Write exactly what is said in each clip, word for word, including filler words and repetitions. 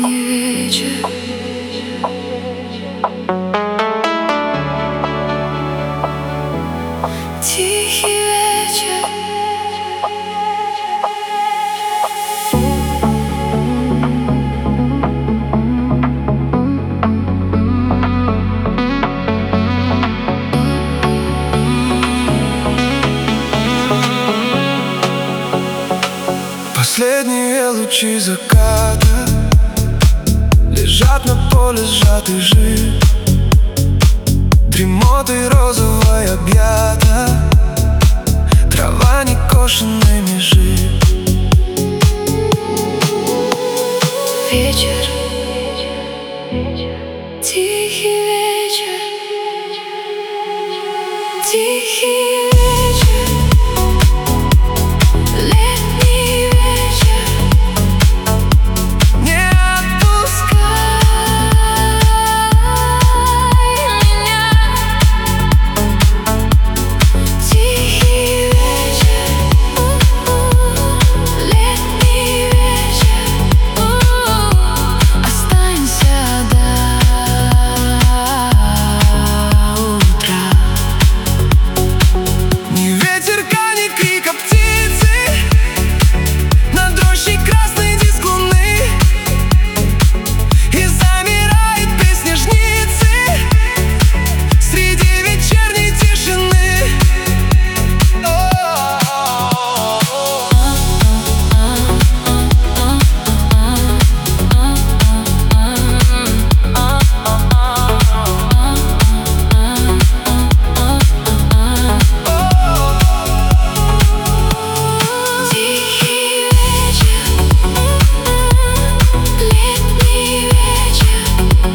Летний вечер, тихий вечер. Последние лучи заката лежат на поле сжатый жир, дремотой розовой объята, трава некошенной межи. Вечер, тихий вечер, тихий вечер, летний вечер. Не отпускай меня. Тихий вечер, летний вечер. Останься до утра. ни ветерка, ни крика птицы, над рощей красный диск луны, и замирает песня жницы среди вечерней тишины. Тихий вечер, летний вечер.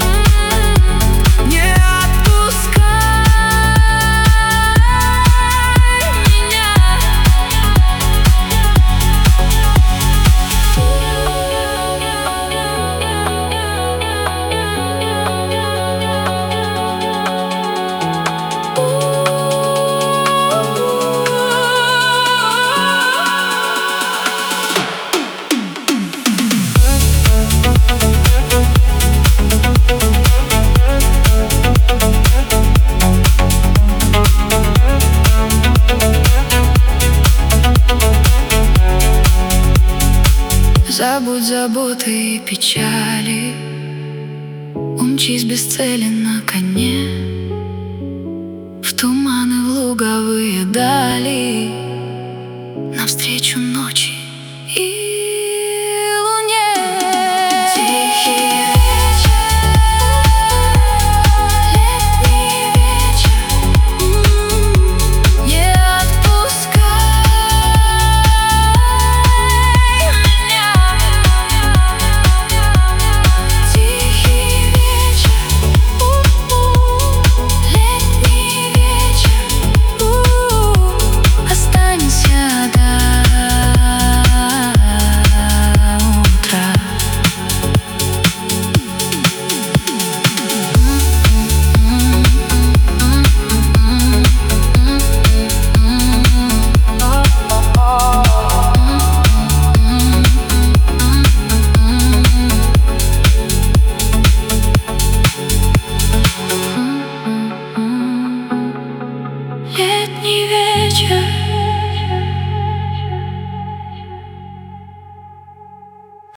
Не отпускай Меня. Забудь заботы и печали, умчись без цели на коне в туманы, в луговые дали.